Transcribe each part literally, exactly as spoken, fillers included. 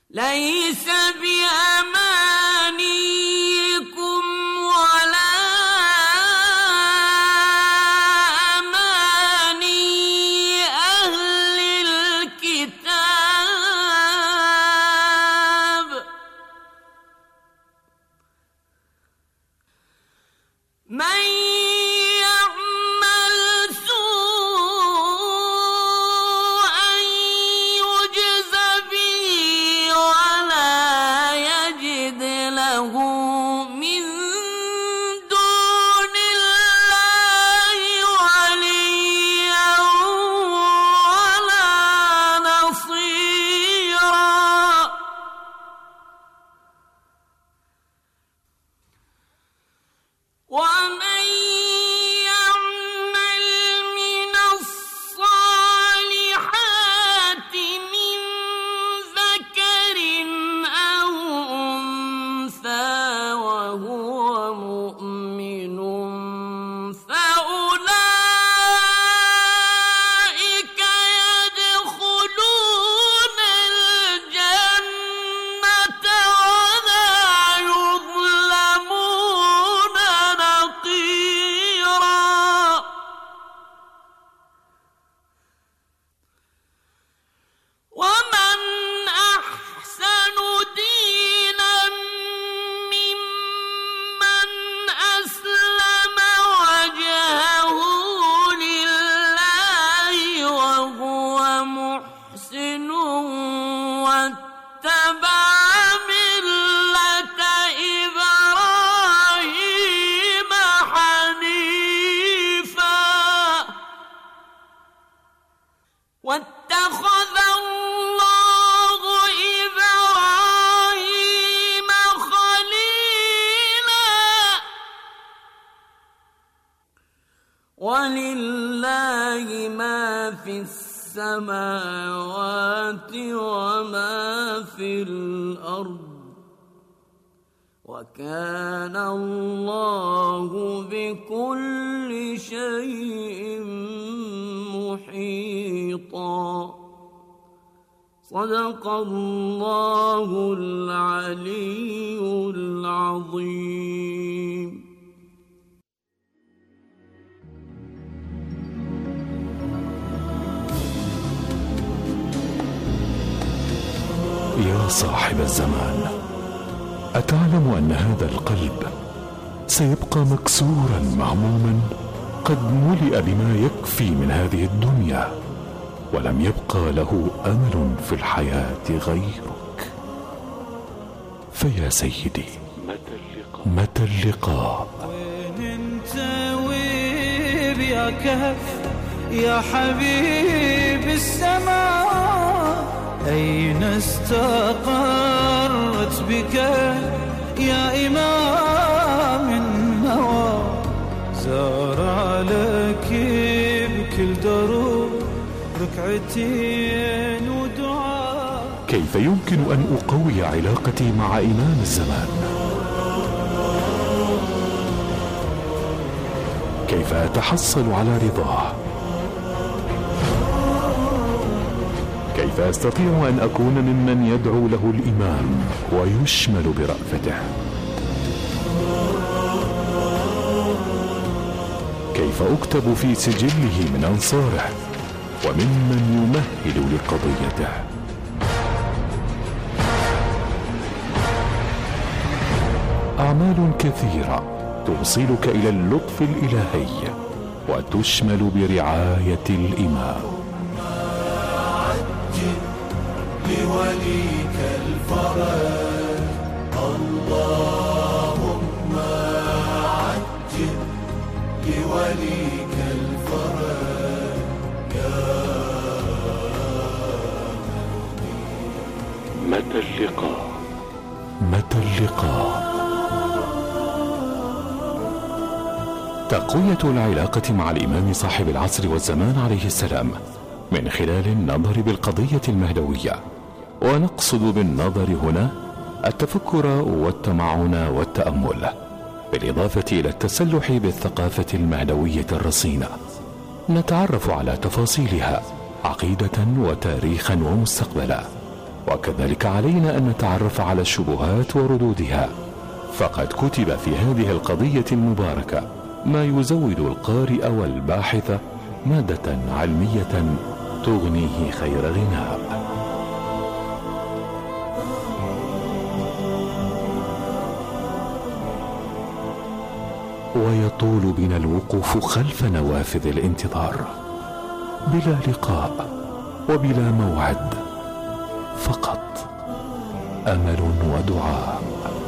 ليس بأمانيكم ولا أماني أهل الكتاب من يعمل سوءا يجز به ولا يجد له من دون الله وليا ولا نصيرا ومن يعمل من الصالحات من ذكر أو أنثى وهو مؤمن فأولئك يدخلون الجنة ولا يظلمون نقيرا ومن أحسن دينا ممن أسلم وجهه لله وهو محسن واتبع ملة إبراهيم حنيفا واتخذ الله إبراهيم خليلا ولله ما في السماوات وما في الأرض وكان الله بكل شيء محيطا صدق الله العلي العظيم. يا صاحب الزمان، أتعلم أن هذا القلب سيبقى مكسورا مهموما قد ملئ بما يكفي من هذه الدنيا ولم يبقى له أمل في الحياة غيرك؟ فيا سيدي، متى اللقاء؟ وين انت ويب يا كهف يا حبيب السماء؟ أين استقرت بك يا إمام النوى؟ زار لك بكل دروب ركعتين ودعاء. كيف يمكن أن أقوي علاقتي مع إمام الزمان؟ كيف أتحصل على رضاه؟ كيف أستطيع أن أكون ممن يدعو له الإمام ويشمل برأفته؟ كيف أكتب في سجله من أنصاره وممن يمهل لقضيته؟ أعمال كثيرة توصلك إلى اللطف الإلهي وتشمل برعاية الإمام. لوليك الفرج اللهم عجل لوليك الفرج يا متى اللقاء؟ متى اللقاء؟ تقوية العلاقة مع الإمام صاحب العصر والزمان عليه السلام من خلال النظر بالقضية المهدوية، ونقصد بالنظر هنا التفكر والتمعن والتأمل، بالإضافة إلى التسلح بالثقافة المهدوية الرصينة. نتعرف على تفاصيلها عقيدة وتاريخا ومستقبلا، وكذلك علينا أن نتعرف على الشبهات وردودها، فقد كتب في هذه القضية المباركة ما يزود القارئ والباحث مادة علمية تغنيه خير غناء. ويطول بنا الوقوف خلف نوافذ الانتظار بلا لقاء وبلا موعد، فقط أمل ودعاء.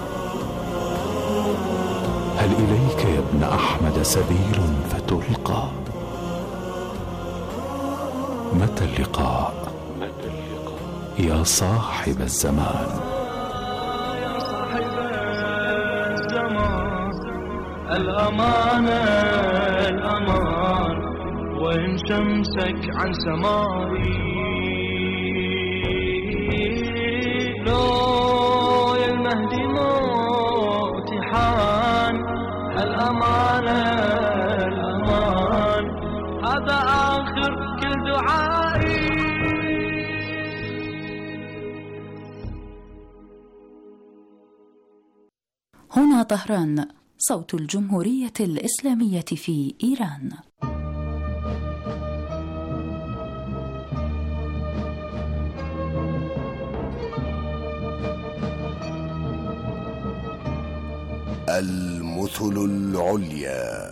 هل إليك يا ابن أحمد سبيل فتلقى؟ متى اللقاء يا صاحب الزمان؟ يا صاحب الزمان الأمانة الأمان، وإن شمسك عن سمائي لو يا المهدي موت حان. الأمانة الأمان هذا آخر كل دعائي. هنا طهران، صوت الجمهورية الإسلامية في إيران. المثل العليا.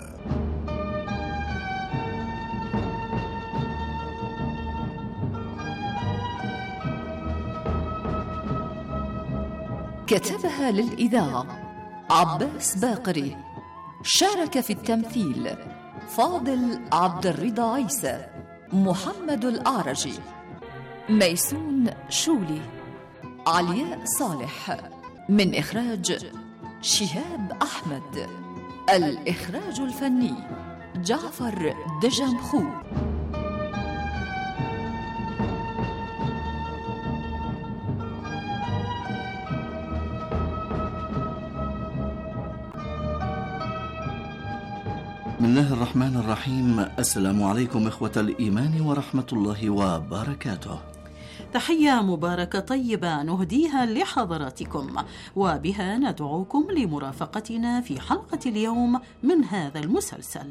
كتبها للإذاعة عباس باقري. شارك في التمثيل فاضل عبد الرضا عيسى، محمد الأعرجي، ميسون شولي، علياء صالح. من إخراج شهاب أحمد. الإخراج الفني جعفر دجمخو. بسم الله الرحمن الرحيم. السلام عليكم إخوة الإيمان ورحمة الله وبركاته. تحية مباركة طيبة نهديها لحضراتكم، وبها ندعوكم لمرافقتنا في حلقة اليوم من هذا المسلسل.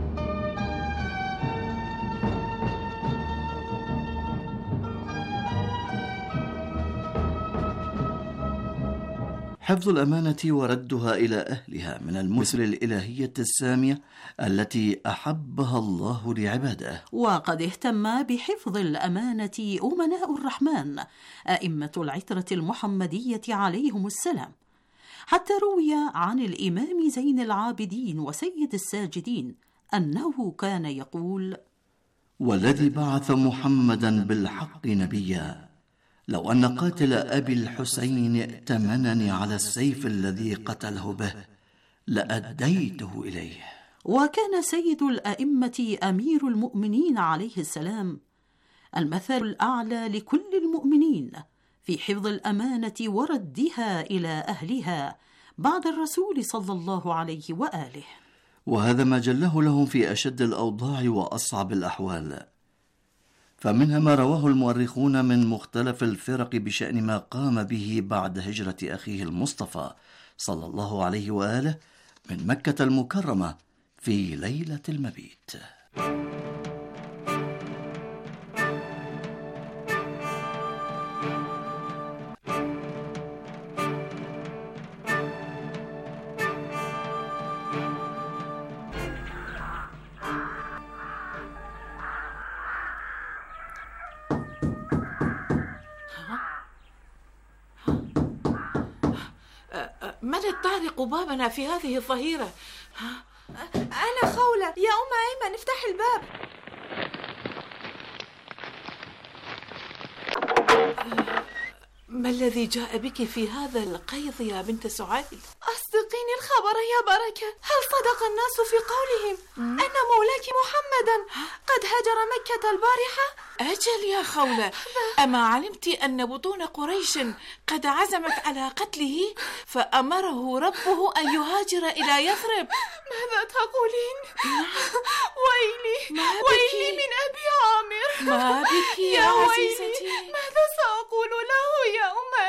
حفظ الأمانة وردها إلى أهلها من المثل الإلهية السامية التي أحبها الله لعباده. وقد اهتم بحفظ الأمانة أمناء الرحمن أئمة العترة المحمدية عليهم السلام، حتى روي عن الإمام زين العابدين وسيد الساجدين أنه كان يقول: والذي بعث محمدا بالحق نبيا، لو أن قاتل أبي الحسين ائتمنني على السيف الذي قتله به لأديته إليه. وكان سيد الأئمة أمير المؤمنين عليه السلام المثل الأعلى لكل المؤمنين في حفظ الأمانة وردها إلى أهلها بعد الرسول صلى الله عليه وآله. وهذا ما جله لهم في أشد الأوضاع وأصعب الأحوال. فمنها ما رواه المؤرخون من مختلف الفرق بشأن ما قام به بعد هجرة أخيه المصطفى صلى الله عليه وآله من مكة المكرمة في ليلة المبيت. من الطارق بابنا في هذه الظهيرة؟ أنا خولة. يا أم أيمن افتح الباب. ما الذي جاء بك في هذا القيظ يا بنت سعيد؟ أصدقيني الخبر يا بركة. هل صدق الناس في قولهم أن مولاك محمدا قد هجر مكة البارحة؟ أجل يا خولة، أما علمت أن بطون قريش قد عزمت على قتله فأمره ربه أن يهاجر إلى يثرب؟ ماذا تقولين؟ ويلي ويلي من أبي عامر. ما بك يا عزيزتي؟ ماذا سأقول له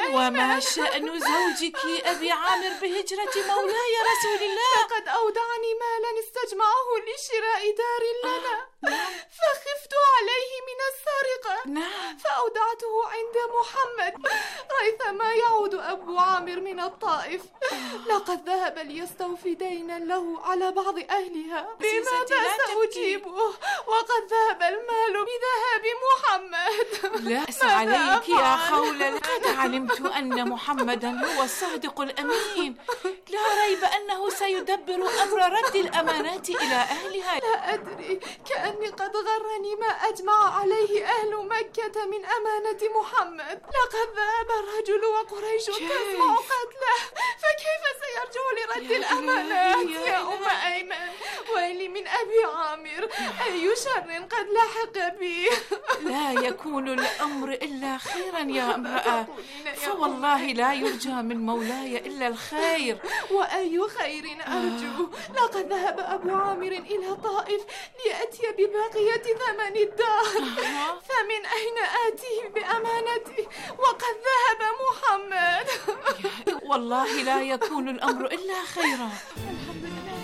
وما شأن زوجك أبي عامر بهجرة مولاي رسول الله؟ لقد أودعني مالا استجمعه لشراء دار لنا، فخفت عليه من السرقة، فأودعته عند محمد ريثما يعود أبو عامر من الطائف. لقد ذهب ليستوفي دينا له على بعض أهلها، بماذا سأجيبه وقد ذهب المال بذهاب محمد؟ لا بأس عليك يا خولة، لقد علمت أن محمدا هو الصادق الأمين، لا ريب أنه سيدبر أمر رد الأمانات إلى أهلها. لا أدري، كأني قد غرني ما أجمع عليه أهل مكة من أمانة محمد. لقد ذهب الرجل وقريش تسمع قتله، فكيف سيرجع لرد الأمانات يا أم أيمن؟ ويلي من أبي عامر، أي شر قد لحق بي. لا يكون الأمر إلا خيرا يا امرأة، فوالله لا يرجى من مولاي إلا الخير. وأي خير أرجو؟ لقد ذهب أبو عامر إلى طائف ليأتي ببقية ثمن الدار، فمن أين آتيه بأمانتي وقد ذهب محمد؟ والله لا يكون الأمر إلا خيرا. الحمد لله.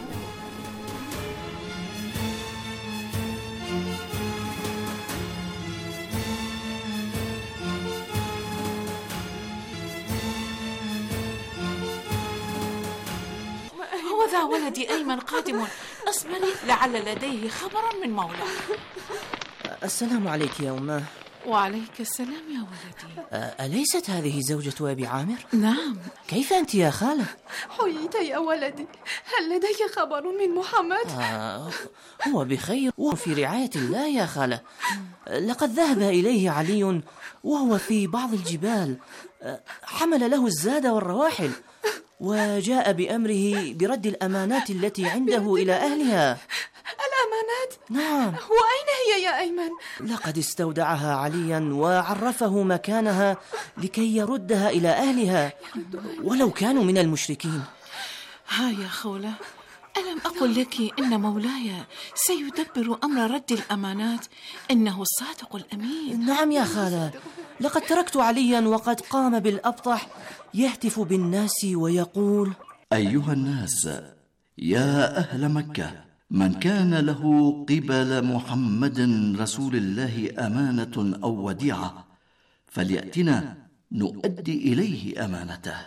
هو ذا ولدي أيمن قادم، اصبري لعل لديه خبرا من مولاه. السلام عليك يا أمه. وعليك السلام يا ولدي. أليست هذه زوجة أبي عامر؟ نعم. كيف أنت يا خالة؟ حييت يا ولدي، هل لديك خبر من محمد؟ آه هو بخير وفي رعاية الله يا خالة. لقد ذهب إليه علي وهو في بعض الجبال، حمل له الزاد والرواحل وجاء بأمره برد الأمانات التي عنده إلى أهلها. الأمانات؟ نعم. وأين هي يا أيمن؟ لقد استودعها عليا وعرفه مكانها لكي يردها إلى أهلها ولو كانوا من المشركين. ها يا خولة، ألم أقل لك إن مولاي سيدبر أمر رد الأمانات؟ إنه الصادق الأمين. نعم يا خالة، لقد تركت عليا وقد قام بالأبطح يهتف بالناس ويقول: أيها الناس، يا أهل مكة، من كان له قبل محمد رسول الله أمانة أو وديعة فليأتنا نؤدي إليه أمانته.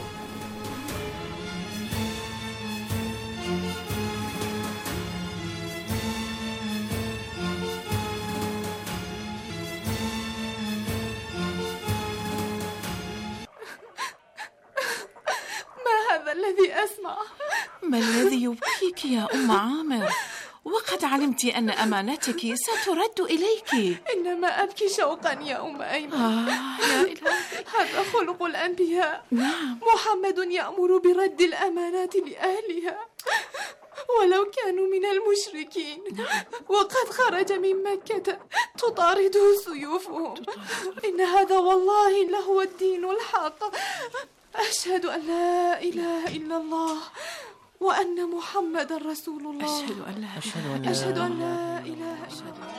الذي أسمع؟ ما الذي يبكيك يا أم عامر؟ وقد علمت أن أمانتك سترد إليك. إنما أبكي شوقا يا أم أيمن. آه يا إلهي، هذا خلق الأنبياء. نعم. محمد يأمر برد الأمانات لأهلها ولو كانوا من المشركين، وقد خرج من مكة تطارده سيوفهم. إن هذا والله لهو الدين الحق. أشهد أن لا إله إلا الله وأن محمد رسول الله. أشهد أن لا إله أشهد أن لا إله إلا الله.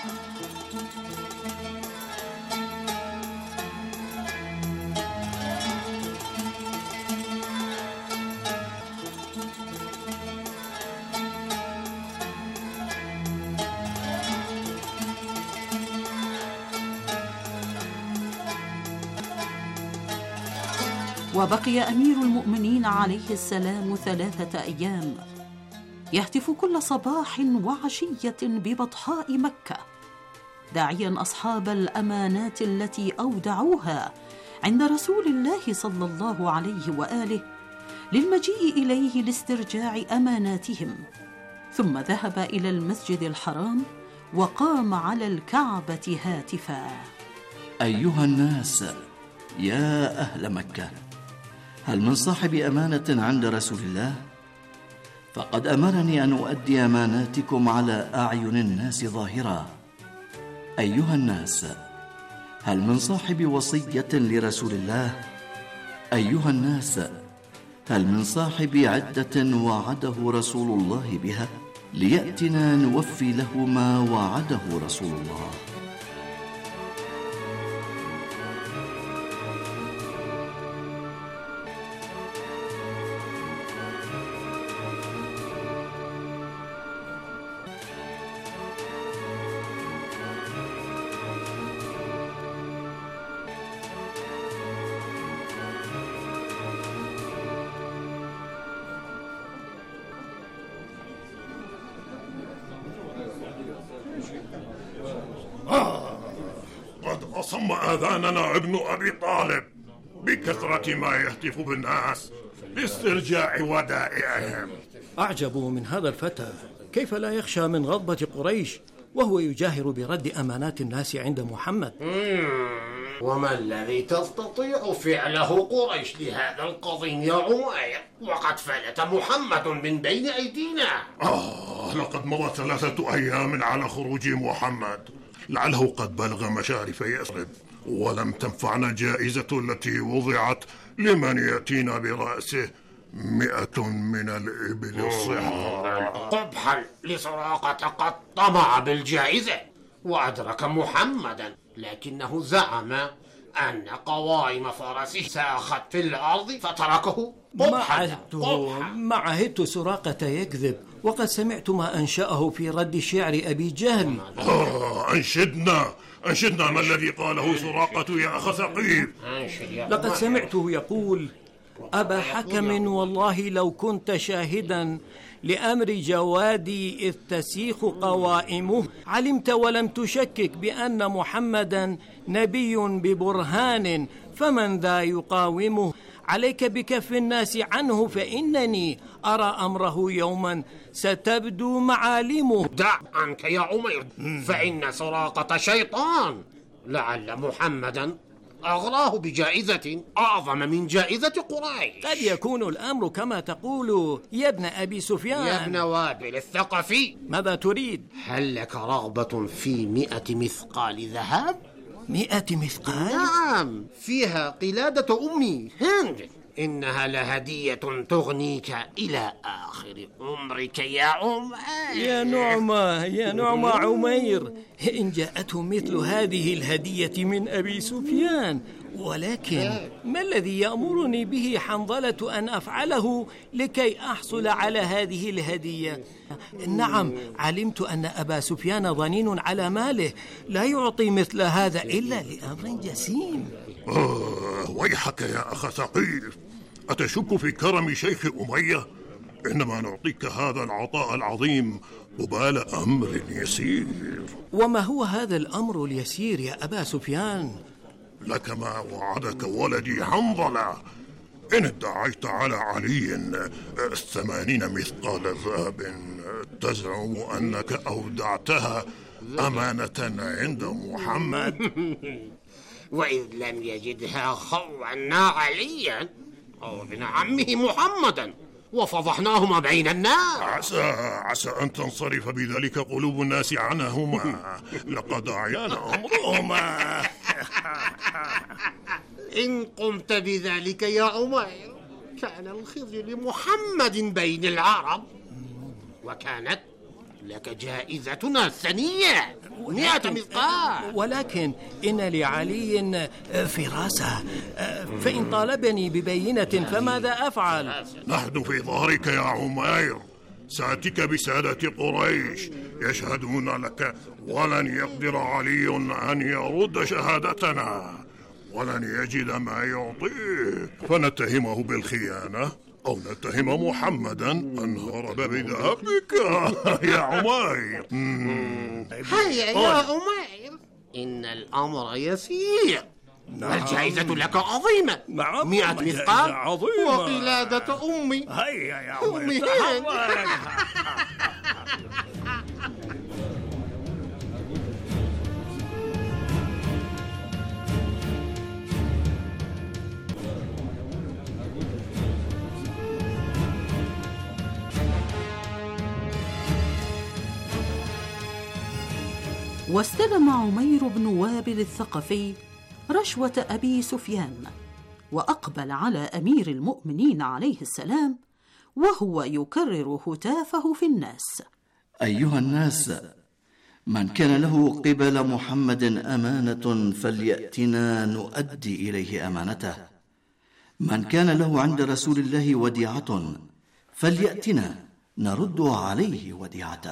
وبقي أمير المؤمنين عليه السلام ثلاثة أيام يهتف كل صباح وعشية ببطحاء مكة داعيا أصحاب الأمانات التي أودعوها عند رسول الله صلى الله عليه وآله للمجيء إليه لاسترجاع أماناتهم، ثم ذهب إلى المسجد الحرام وقام على الكعبة هاتفا: أيها الناس، يا أهل مكة، هل من صاحب أمانة عند رسول الله؟ فقد أمرني أن أؤدي أماناتكم على أعين الناس ظاهرا. أيها الناس، هل من صاحب وصية لرسول الله؟ أيها الناس، هل من صاحب عدة وعده رسول الله بها ليأتنا نوفي له ما وعده رسول الله؟ فصم آذاننا ابن أبي طالب بكثرة ما يهتف بالناس لاسترجاع ودائعهم. أعجب من هذا الفتى، كيف لا يخشى من غضبة قريش وهو يجاهر برد أمانات الناس عند محمد؟ وما الذي تستطيع فعله قريش لهذا القضيم يا عمير؟ وقد فلت محمد من بين أيدينا. آه لقد مضى ثلاثة أيام على خروج محمد، لعله قد بلغ مشارف يثرب، ولم تنفعنا الجائزة التي وضعت لمن يأتينا برأسه مئة من الإبل الصحاح. قبحا لسراقة قد طمع بالجائزة وأدرك محمدا، لكنه زعم أن قوائم فرسه ساخت في الأرض فتركه. ما عهدته ما عهدت سراقة يكذب، وقد سمعت ما أنشأه في رد شعر أبي جهل. آه أنشدنا أنشدنا ما الذي قاله سراقة يا أخ ثقيف. لقد سمعته يقول: أبا حكم والله لو كنت شاهدا لأمر جوادي إذ تسيخ قوائمه، علمت ولم تشكك بأن محمدا نبي ببرهان، فمن ذا يقاومه؟ عليك بكف الناس عنه، فإنني أرى أمره يوما ستبدو معالمه. دع عنك يا عمير، فإن سراقة شيطان، لعل محمدا أغراه بجائزة أعظم من جائزة قريش. قد يكون الأمر كما تقول يا ابن أبي سفيان. يا ابن وابل الثقفي، ماذا تريد؟ هل لك رغبة في مئة مثقال ذهب؟ مئة مثقال؟ نعم، فيها قلادة أمي هند، إنها لهدية تغنيك إلى آخر عمرك يا عمير. يا نعمة يا نعمة عمير، إن جاءته مثل هذه الهدية من أبي سفيان، ولكن ما الذي يأمرني به حنظلة أن أفعله لكي أحصل على هذه الهدية؟ نعم، علمت أن أبا سفيان ضنين على ماله، لا يعطي مثل هذا إلا لأمر جسيم. آه ويحك يا أخ ثقيف، أتشك في كرم شيخ أمية؟ إنما نعطيك هذا العطاء العظيم قبال أمر يسير. وما هو هذا الأمر اليسير يا أبا سفيان؟ لك ما وعدك ولدي حنظلة، إن ادعيت على علي ثمانين مثقال ذهب تزعم أنك أودعتها أمانة عند محمد. وإذ لم يجدها خولنا عليا أو ابن عمه محمدا وفضحناهما بين الناس. عسى عسى أن تنصرف بذلك قلوب الناس عنهما، لقد أعيان أمرهما. إن قمت بذلك يا عمير كان الخزي لمحمد بين العرب، وكانت لك جائزتنا الثانية مئة مثقال. ولكن إن لعلي فراسة، فإن طالبني ببينة فماذا أفعل؟ نحن في ظهرك يا عمير، سأتيك بسادة قريش يشهدون لك، ولن يقدر علي أن يرد شهادتنا، ولن يجد ما يعطيك، فنتهمه بالخيانة أو نتهم محمدا أن هرب بذهبك يا عمير. هيا يا عمير، إن الأمر يسير. الجائزة لك عظيمة، مئة مثقال وقلادة أمي. هيا يا عمير. واستلم عمير بن وابل الثقفي رشوة أبي سفيان، وأقبل على أمير المؤمنين عليه السلام وهو يكرر هتافه في الناس: أيها الناس، من كان له قبل محمد أمانة فليأتنا نؤدي إليه أمانته، من كان له عند رسول الله وديعة فليأتنا نرد عليه وديعته.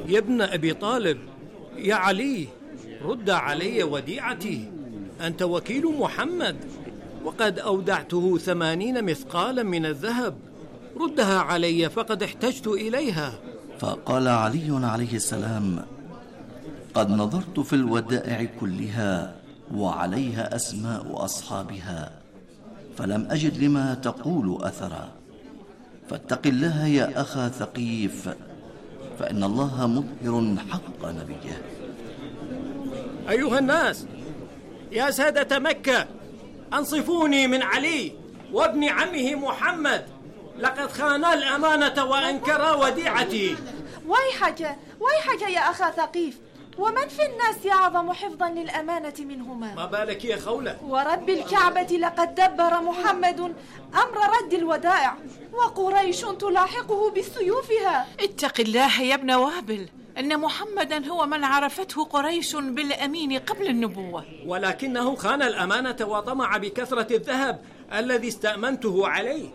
يا ابن أبي طالب، يا علي، رد علي وديعتي. أنت وكيل محمد، وقد أودعته ثمانين مثقالا من الذهب. ردها علي فقد احتجت إليها. فقال علي عليه السلام: قد نظرت في الودائع كلها وعليها أسماء أصحابها، فلم أجد لما تقول أثرا، فاتق الله يا أخا ثقيف، فإن الله مظهر حق نبيه. أيها الناس، يا سادة مكة، أنصفوني من علي وابن عمه محمد، لقد خانا الأمانة وأنكرا وديعتي. ويحك ويحك يا أخا ثقيف، ومن في الناس أعظم حفظا للأمانة منهما؟ ما بالك يا خولة؟ ورب الكعبة لقد دبر محمد أمر رد الودائع، وقريش تلاحقه بسيوفها. اتق الله يا ابن وابل، أن محمدا هو من عرفته قريش بالأمين قبل النبوة، ولكنه خان الأمانة وطمع بكثرة الذهب الذي استأمنته عليه.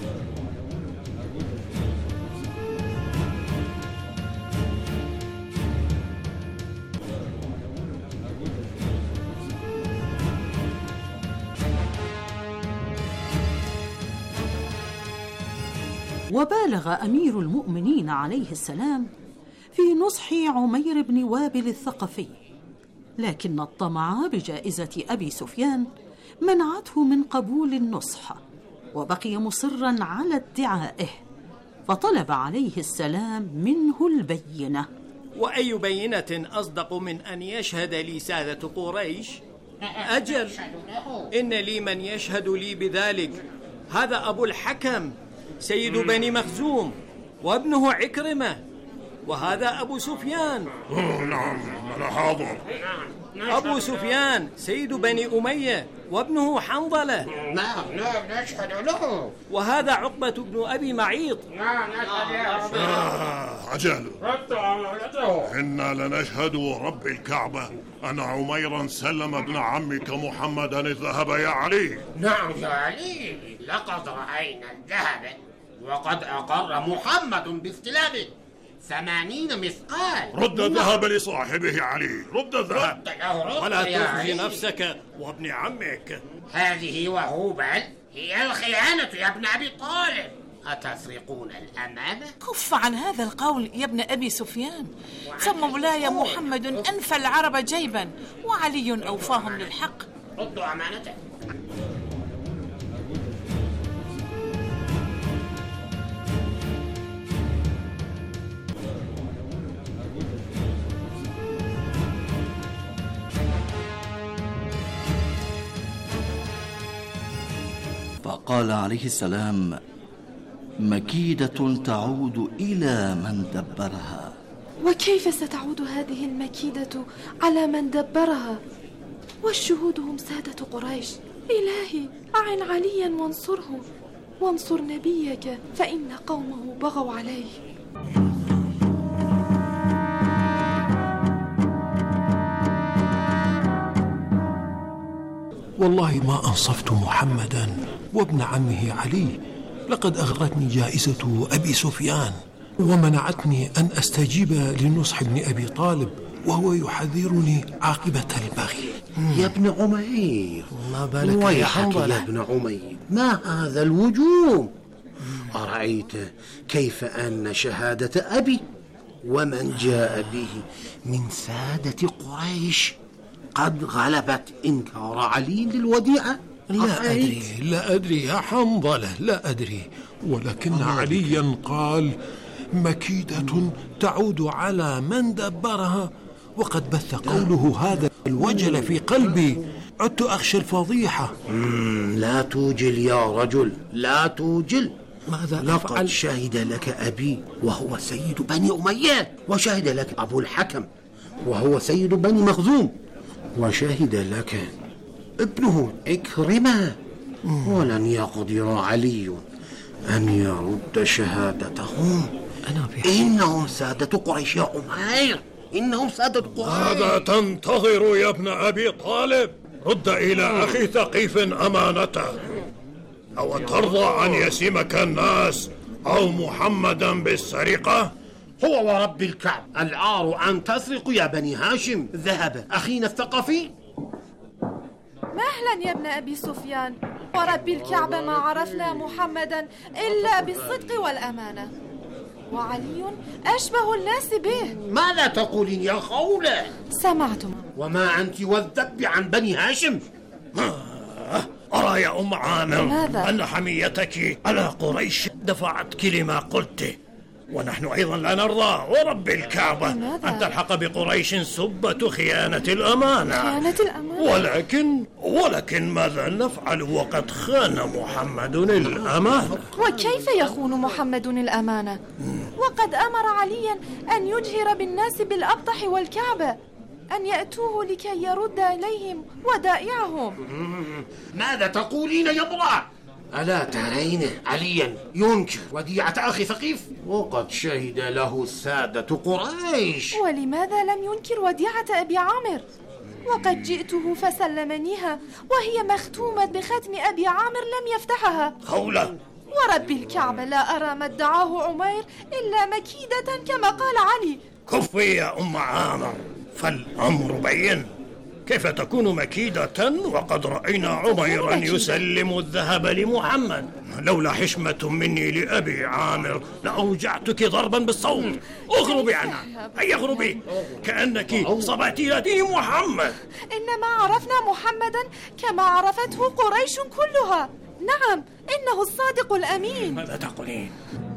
وبالغ أمير المؤمنين عليه السلام في نصح عمير بن وابل الثقفي، لكن الطمع بجائزة أبي سفيان منعته من قبول النصح، وبقي مصرا على ادعائه، فطلب عليه السلام منه البينة. وأي بينة أصدق من أن يشهد لي سادة قريش؟ أجل، إن لي من يشهد لي بذلك، هذا أبو الحكم سيد بني مخزوم وابنه عكرمة، وهذا أبو سفيان. نعم أنا حاضر. أبو سفيان سيد بني أمية وابنه حنظلة. نعم نعم نشهد له. وهذا عقبة بن أبي معيط. نعم نشهد يا رب. آه أجل، إنا لنشهد رب الكعبة أن عميرا سلم ابن عمك محمدا الذهب يا علي. نعم يا علي، لقد رأينا الذهب، وقد أقر محمد باستلامه ثمانين مثقال. رد الذهب لصاحبه يا علي، رد الذهب، ولا تخزي نفسك وابن عمك. هذه وهوبل هي الخيانة يا ابن أبي طالب. أتسرقون الأمانة؟ كف عن هذا القول يا ابن أبي سفيان، فمولاي محمد أنفى العرب جيبا، وعلي أوفاهم للحق. ردوا أمانته. فقال عليه السلام: مكيدة تعود إلى من دبرها. وكيف ستعود هذه المكيدة على من دبرها؟ والشهود هم سادة قريش. إلهي أعن عليا وانصره، وانصر نبيك، فإن قومه بغوا عليه. والله ما أنصفت محمدا وابن عمه علي، لقد أغرتني جائزة أبي سفيان، ومنعتني أن أستجيب لنصح ابن أبي طالب، وهو يحذرني عاقبة البغي. يا ابن عمير، ما بالك يا حنظلة؟ يا ابن عمير، ما هذا الوجوم؟ أرأيت كيف أن شهادة أبي ومن جاء به من سادة قريش قد غلبت إنكار علي للوديعة؟ لا أدري لا أدري يا حنظلة، لا أدري، ولكن عليا قال: مكيدة تعود على من دبرها، وقد بث قوله هذا الوجل في قلبي، عدت أخشى الفضيحة. لا توجل يا رجل، لا توجل. ماذا لقد أفعل؟ شهد لك أبي وهو سيد بني أمية، وشهد لك أبو الحكم وهو سيد بني مخزوم، وشهد لك ابنه إكرمة، ولن يقدر علي أن يرد شهادتهم. أنا إنهم سادة قريش يا عمير، إنهم سادة قريش. ماذا تنتظر يا ابن أبي طالب؟ رد إلى أخي ثقيف أمانته. أو ترضى أن يسمك الناس أو محمدا بالسرقة؟ هو ورب الكعب العار أن تسرقوا يا بني هاشم ذهب أخينا الثقفي. مهلا يا ابن أبي سفيان، ورب الكعب ما عرفنا محمدا إلا بالصدق والأمانة، وعلي أشبه الناس به. ماذا تقولين يا خولة؟ سمعتم. وما أنت والذب عن بني هاشم؟ أرى يا أم عامر ماذا؟ أن حميتك على قريش دفعتك لما قلت، ونحن أيضا لا نرضى ورب الكعبة أن تلحق بقريش سبة خيانة الأمانة. خيانة الأمانة؟ ولكن ولكن ماذا نفعل وقد خان محمد الأمانة؟ وكيف يخون محمد الأمانة؟ وقد أمر عليا أن يجهر بالناس بالأبطح والكعبة، أن يأتوه لكي يرد إليهم ودائعهم. ماذا تقولين يا امرأة؟ ألا ترين عليا ينكر وديعة أخي ثقيف؟ وقد شهد له السادة قريش. ولماذا لم ينكر وديعة أبي عامر؟ وقد جئته فسلمنيها وهي مختومة بختم أبي عامر لم يفتحها. خولة، ورب الكعبة لا أرى ما ادعاه عمير إلا مكيدة كما قال علي. كفي يا أم عامر، فالأمر بين. كيف تكون مكيدة وقد رأينا عميرا يسلم الذهب لمحمد؟ لولا حشمة مني لأبي عامر لأوجعتك ضربا بالصوت. اغربي عنها، أي اغربي، كأنك صبأت إلى دين محمد. إنما عرفنا محمدا كما عرفته قريش كلها. نعم، إنه الصادق الأمين. ماذا تقولين؟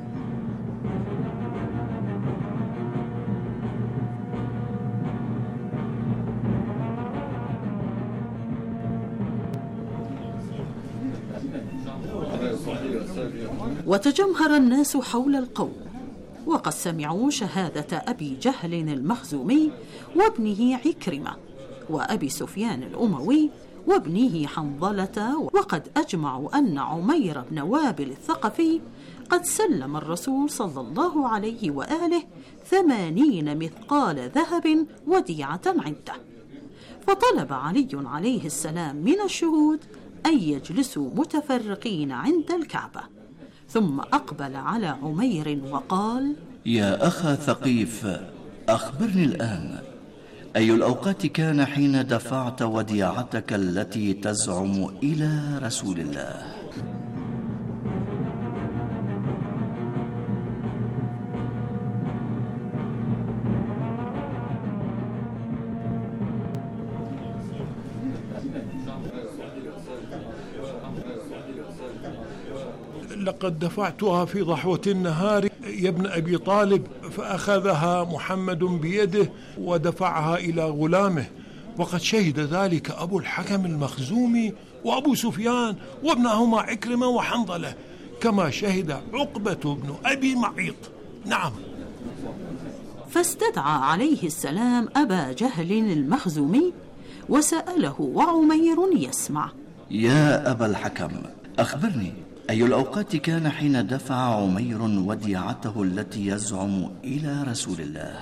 وتجمهر الناس حول القوم، وقد سمعوا شهادة أبي جهل المخزومي وابنه عكرمة وأبي سفيان الأموي وابنه حنظلة، وقد أجمعوا أن عمير بن وابل الثقفي قد سلم الرسول صلى الله عليه وآله ثمانين مثقال ذهب وديعة عنده. فطلب علي عليه السلام من الشهود أن يجلسوا متفرقين عند الكعبة، ثم أقبل على عمير وقال: يا أخا ثقيف، أخبرني الآن، أي الأوقات كان حين دفعت وديعتك التي تزعم إلى رسول الله؟ لقد دفعتها في ضحوة النهار يا ابن أبي طالب، فأخذها محمد بيده ودفعها إلى غلامه، وقد شهد ذلك أبو الحكم المخزومي وأبو سفيان وابنهما عكرمة وحنظلة، كما شهد عقبة بن أبي معيط. نعم. فاستدعى عليه السلام أبا جهل المخزومي وسأله وعمير يسمع. يا أبا الحكم، أخبرني، أي الأوقات كان حين دفع عمير وديعته التي يزعم إلى رسول الله؟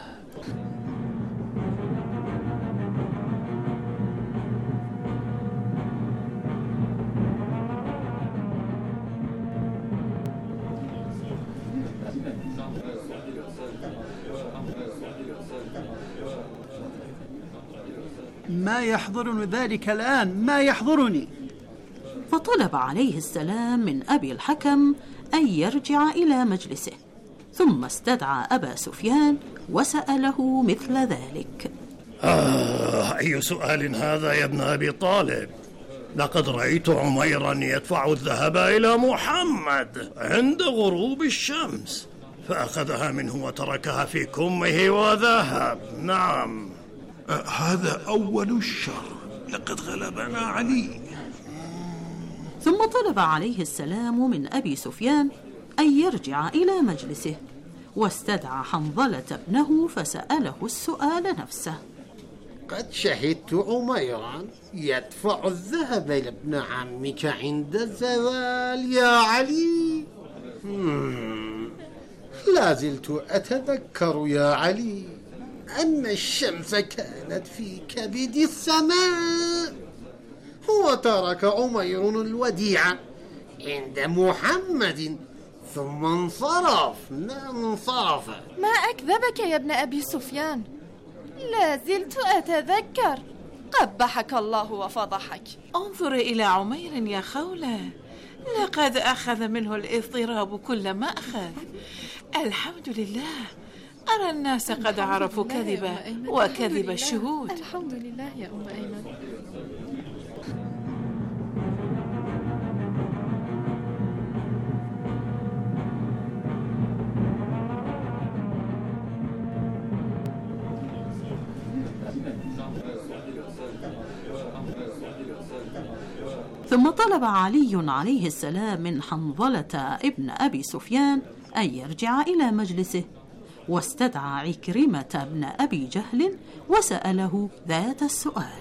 ما يحضرني ذلك الآن، ما يحضرني. فطلب عليه السلام من أبي الحكم أن يرجع إلى مجلسه، ثم استدعى أبا سفيان وسأله مثل ذلك. آه، أي سؤال هذا يا ابن أبي طالب؟ لقد رأيت عميرا يدفع الذهب إلى محمد عند غروب الشمس، فأخذها منه وتركها في كمه وذهب. نعم. آه، هذا أول الشر، لقد غلبنا علي. ثم طلب عليه السلام من أبي سفيان أن يرجع إلى مجلسه، واستدعى حنظلة ابنه فسأله السؤال نفسه. قد شهدت عميرا يدفع الذهب لابن عمك عند الزوال يا علي. لا زلت أتذكر يا علي أن الشمس كانت في كبد السماء، وترك عمير الوديعة عند محمد ثم انصرف. نعم انصرف. ما أكذبك يا ابن أبي سفيان؟ لا زلت أتذكر. قبحك الله وفضحك. انظر إلى عمير يا خولة، لقد أخذ منه الاضطراب كل ما أخذ. الحمد لله، أرى الناس قد عرفوا كذبه وكذب الشهود. الحمد لله يا أم أيمن. ثم طلب علي عليه السلام من حنظلة ابن أبي سفيان أن يرجع إلى مجلسه، واستدعى عكرمة بن أبي جهل وسأله ذات السؤال.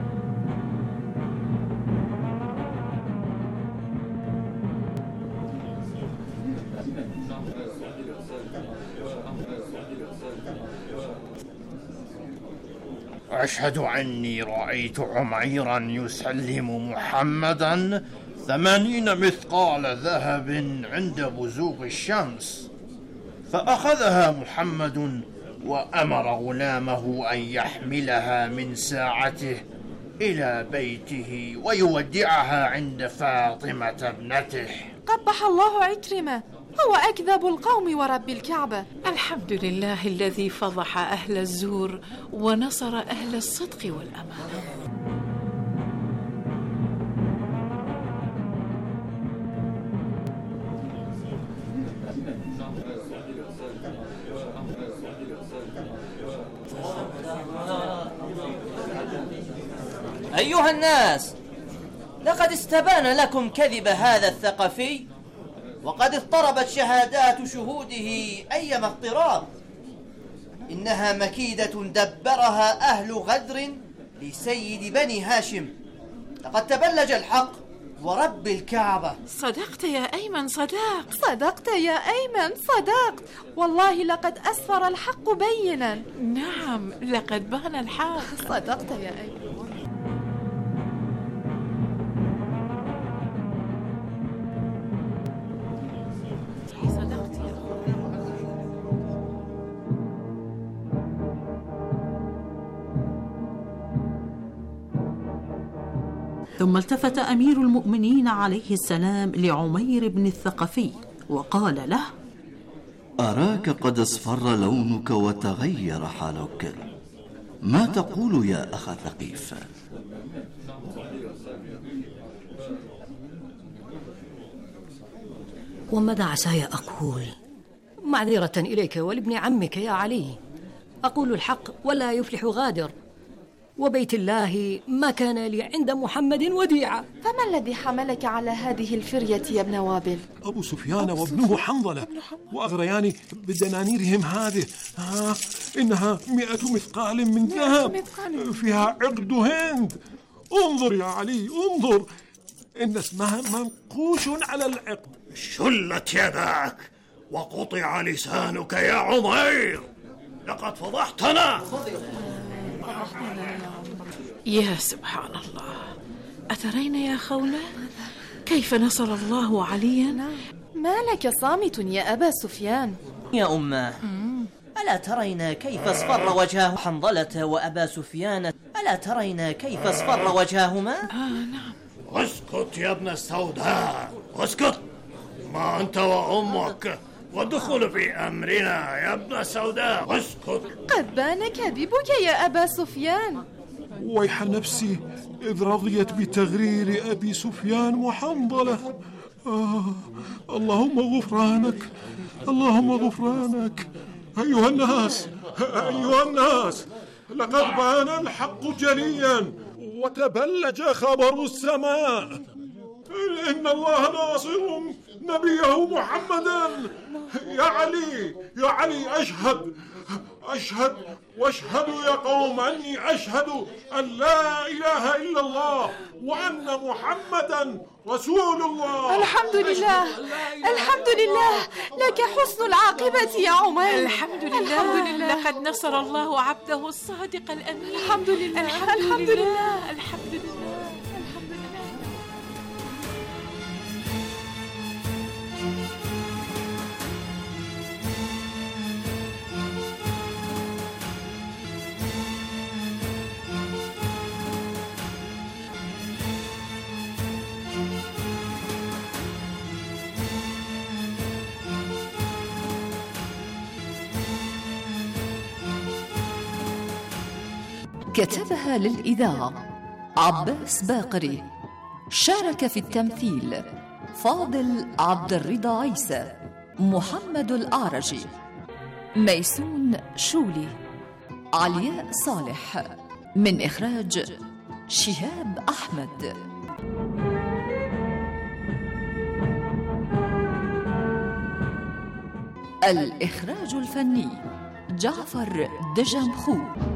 أشهد أني رأيت عميرا يسلم محمدا ثمانين مثقال ذهب عند بزوغ الشمس، فأخذها محمد وأمر غلامه أن يحملها من ساعته إلى بيته ويودعها عند فاطمة ابنته. قبح الله عكرمة، هو أكذب القوم ورب الكعبة. الحمد لله الذي فضح أهل الزور ونصر أهل الصدق والأمانة. أيها الناس، لقد استبان لكم كذب هذا الثقفي، وقد اضطربت شهادات شهوده أيما اضطراب. إنها مكيدة دبرها أهل غدر لسيد بني هاشم. لقد تبلج الحق ورب الكعبة. صدقت يا أيمن، صدقت صدقت يا أيمن، صدقت. والله لقد أسفر الحق بينا. نعم، لقد بان الحق. صدقت يا أيمن. ثم التفت أمير المؤمنين عليه السلام لعمير بن الثقفي وقال له: أراك قد اصفر لونك وتغير حالك، ما تقول يا أخا ثقيف؟ وماذا عساي أقول؟ معذرة إليك ولابن عمك يا علي، أقول الحق ولا يفلح غادر، وبيت الله ما كان لي عند محمد وديعة. فما الذي حملك على هذه الفرية يا ابن وابل؟ أبو سفيان وابنه حنظلة، وأغريان بدنانيرهم هذه. آه إنها مئة مثقال من ذهب فيها عقد هند. انظر يا علي، انظر، إن اسمها منقوش على العقد. شلت يداك وقطع لسانك يا عمير، لقد فضحتنا. يا سبحان الله، أترين يا خولة كيف نصر الله عليا؟ ما لك صامت يا أبا سفيان؟ يا أمه، ألا ترين كيف اصفر وجهه حنظلة وأبا سفيان؟ ألا ترين كيف اصفر وجههما؟ آه نعم. اسكت يا ابن السوداء، اسكت. ما أنت وأمك ودخل في أمرنا يا ابن السوداء، اسكت. قد بان كذبك يا أبا سفيان. ويح نفسي إذ رضيت بتغرير أبي سفيان وحنظلة. آه اللهم غفرانك، اللهم غفرانك. أيها الناس، أيها الناس، لقد بان الحق جليا وتبلج خبر السماء. إن الله ناصر نبيه محمدا. يا علي، يا علي، أشهد أشهد واشهدوا يا قوم أني أشهد أن لا إله إلا الله وأن محمدا رسول الله. الحمد لله، الحمد لله، لك حسن العاقبة يا عمير. الحمد لله، الحمد لله، لقد نصر الله عبده الصادق الأمين. الحمد لله، الحمد, الحمد لله. لله، الحمد لله. كتبها للإذاعة عباس باقري. شارك في التمثيل فاضل عبد الرضا عيسى، محمد الأعرجي، ميسون شولي، علياء صالح. من إخراج شهاب أحمد. الإخراج الفني جعفر دجمخو.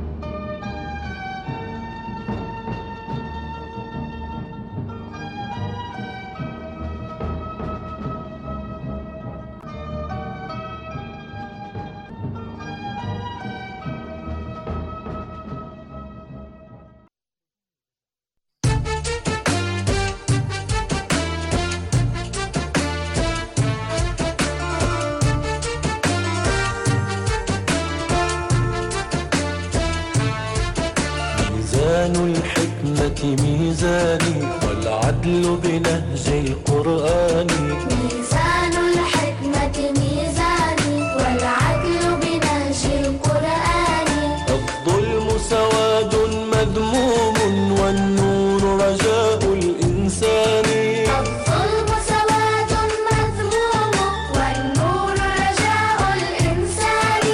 ميزاني والعدل بنهج القرآن. ميزان الحكمة ميزاني والعدل بنهج القرآن. الظلم سواد مذموم والنور رجاء الإنسان. الظلم سواد مذموم والنور رجاء الإنسان.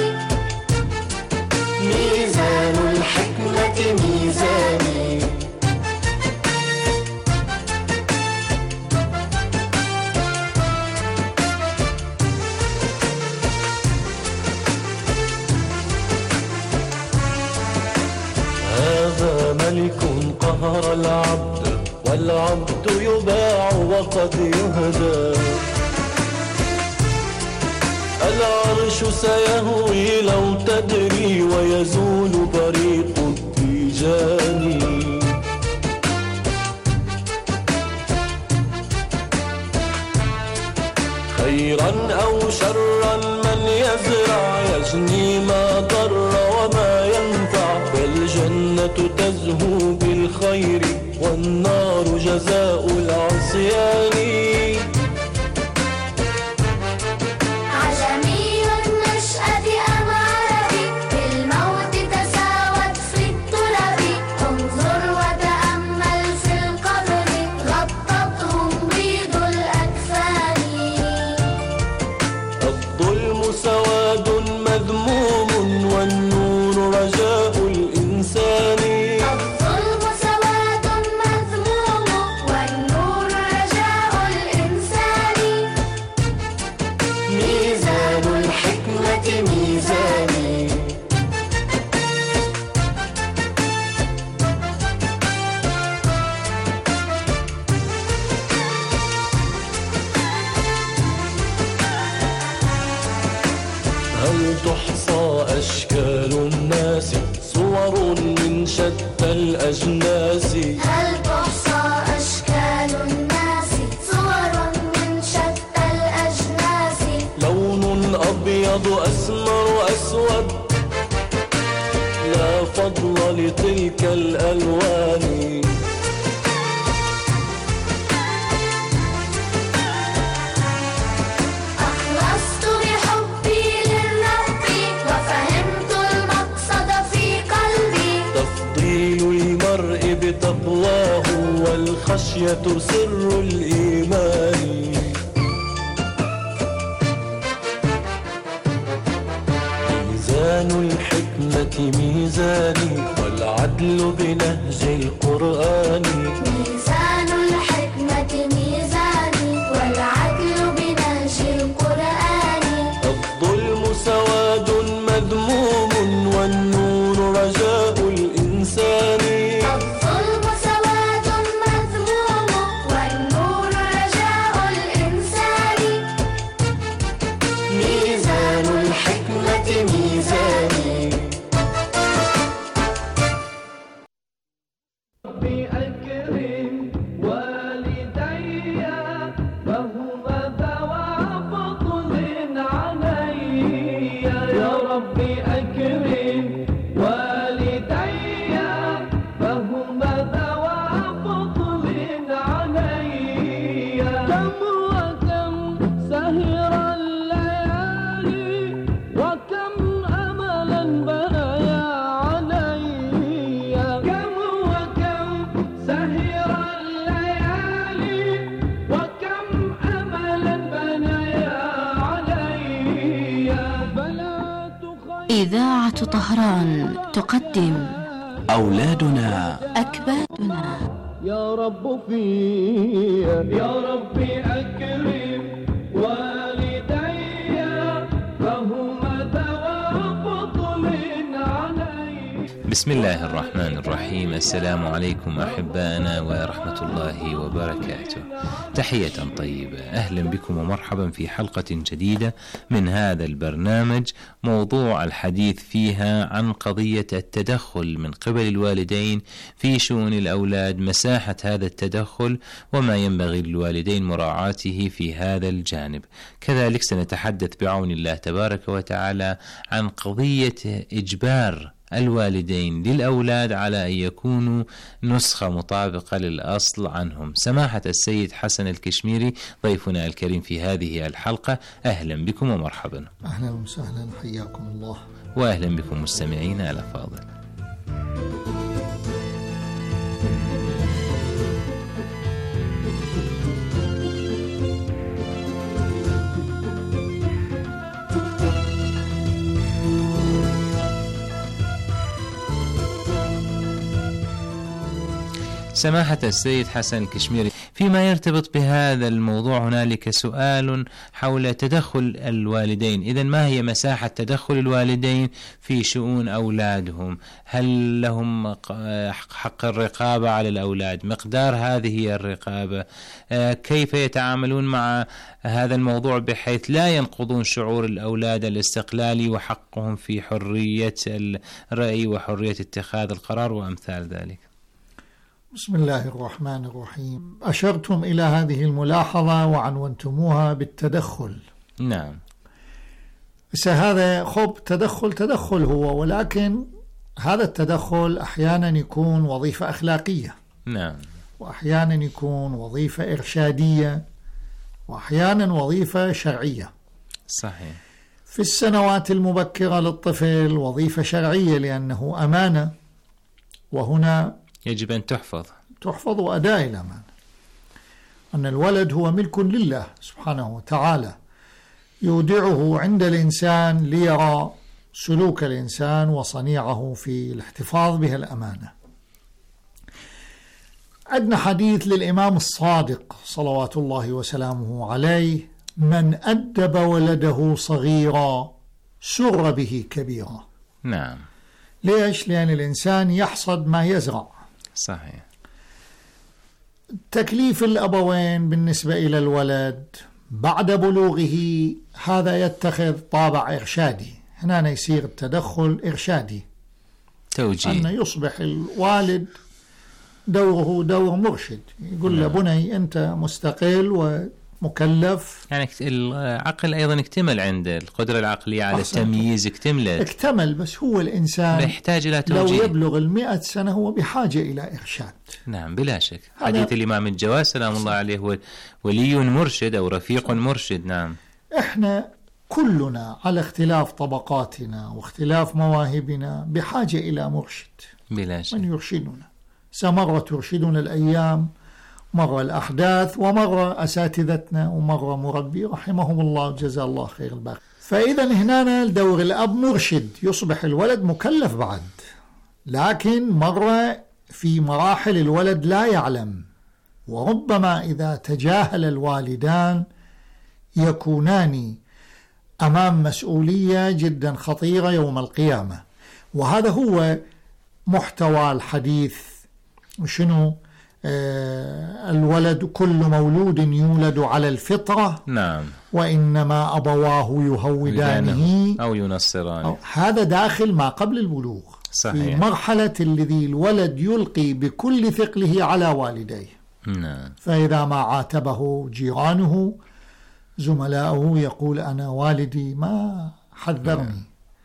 ميزان الحكمة ميزاني. ملك قهر العبد والعبد يباع وقد يهدى. العرش سيهوي لو تدري ويزول بريق التيجان. خيرا أو شرا من يزرع يجني ما ضر وما ينفع. والجنة تزهو بالخير والنار جزاء العصيان. عجمي النشأة أم عربي بالموت تساوت في الطلب. انظر وتأمل في القبر غطتهم بيض الأكفان. الظلم سواد مذموم والنور رجاء الإنسان. الظلم سواد مذموم والنور رجاء الإنسان. ميزان الحكمة ميزاني. هل تحصى أشكال الناس صور من شتى الأجناس. هل تحصى أشكال الناس صور من شتى الأجناس. لون أبيض أسمر أسود لا فضل لتلك الألوان. أخلصت بحبي للرب وفهمت المقصد في قلبي. تفضيل المرء بتقواه والخشية سر الإيمان. ميزان الحكمة ميزاني والعدل بنهج القرآن. ميزان الحكمة ميزاني والعدل بنهج القرآن. الظلم سواد مذموم والنور رجاء الإنسان. الظلم سواد مذموم والنور رجاء إذاعة طهران تقدم أولادنا أكبادنا. يا رب في يا ربي أكرم والدي فهما ذوى فضل علي. بسم الله الرحمن الرحيم. السلام عليكم أحبائنا ورحمة الله وبركاته. تحية طيبة، أهلا بكم ومرحبا في حلقة جديدة من هذا البرنامج، موضوع الحديث فيها عن قضية التدخل من قبل الوالدين في شؤون الأولاد، مساحة هذا التدخل وما ينبغي للوالدين مراعاته في هذا الجانب. كذلك سنتحدث بعون الله تبارك وتعالى عن قضية إجبار الوالدين للأولاد على أن يكونوا نسخة مطابقة للأصل عنهم. سماحة السيد حسن الكشميري ضيفنا الكريم في هذه الحلقة، أهلا بكم ومرحبا. أهلا وسهلا، حياكم الله. وأهلا بكم مستمعينا الأفاضل. سماحة السيد حسن الكشميري، فيما يرتبط بهذا الموضوع هنالك سؤال حول تدخل الوالدين. إذن ما هي مساحة تدخل الوالدين في شؤون أولادهم؟ هل لهم حق الرقابة على الأولاد؟ مقدار هذه الرقابة؟ كيف يتعاملون مع هذا الموضوع بحيث لا ينقضون شعور الأولاد الاستقلالي وحقهم في حرية الرأي وحرية اتخاذ القرار وأمثال ذلك؟ بسم الله الرحمن الرحيم. أشرتم إلى هذه الملاحظة وعنونتموها بالتدخل. نعم. بس هذا خب تدخل تدخل هو، ولكن هذا التدخل أحيانا يكون وظيفة أخلاقية. نعم. وأحيانا يكون وظيفة إرشادية، وأحيانا وظيفة شرعية. صحيح. في السنوات المبكرة للطفل وظيفة شرعية لأنه أمانة، وهنا يجب أن تحفظ تحفظ وأداء الأمانة. أن الولد هو ملك لله سبحانه وتعالى، يودعه عند الإنسان ليرى سلوك الإنسان وصنيعه في الاحتفاظ بها الأمانة. عندنا حديث للإمام الصادق صلوات الله وسلامه عليه: من أدب ولده صغيرا سر به كبيرا. نعم. ليش؟ لأن الإنسان يحصد ما يزرع. صحيح. تكليف الأبوين بالنسبة إلى الولد بعد بلوغه هذا يتخذ طابع إرشادي. هنا يصير التدخل إرشادي، توجيه، أنه يصبح الوالد دوره دور مرشد، يقول له بني أنت مستقل ومكلف. يعني العقل أيضا اكتمل عنده، القدرة العقلية على التمييز اكتملت اكتمل بس هو الإنسان يحتاج إلى توجيه. لو يبلغ المئة سنة هو بحاجة إلى إرشاد. نعم بلا شك. حديث الإمام الجواد سلام الله عليه هو ولي مرشد أو رفيق مرشد. نعم. إحنا كلنا على اختلاف طبقاتنا واختلاف مواهبنا بحاجة إلى مرشد بلا شك، من يرشدنا. سمرة ترشدنا الأيام، مرة الأحداث، ومرة أساتذتنا، ومرة مربي رحمهم الله جزا الله خير الباقي. فإذا هنا دور الأب مرشد، يصبح الولد مكلف بعد، لكن مرة في مراحل الولد لا يعلم، وربما إذا تجاهل الوالدان يكونان أمام مسؤولية جدا خطيرة يوم القيامة. وهذا هو محتوى الحديث. شنو؟ آه الولد كل مولود يولد على الفطرة. نعم. وإنما أبواه يهودانه أو ينصرانه. هذا داخل ما قبل البلوغ. صحيح. في مرحلة الذي الولد يلقي بكل ثقله على والديه. نعم. فإذا ما عاتبه جيرانه زملاؤه يقول أنا والدي ما حذرني. نعم.